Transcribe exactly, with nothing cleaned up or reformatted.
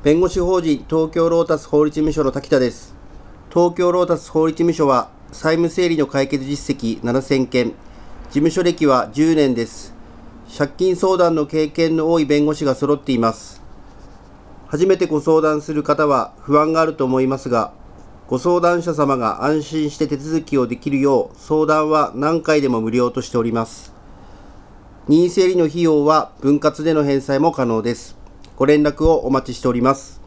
弁護士法人東京ロータス法律事務所の滝田です。東京ロータス法律事務所は債務整理の解決実績ななせんけん、事務所歴はじゅうねんです。借金相談の経験の多い弁護士が揃っています。初めてご相談する方は不安があると思いますが、ご相談者様が安心して手続きをできるよう相談は何回でも無料としております。任意整理の費用は分割での返済も可能です。ご連絡をお待ちしております。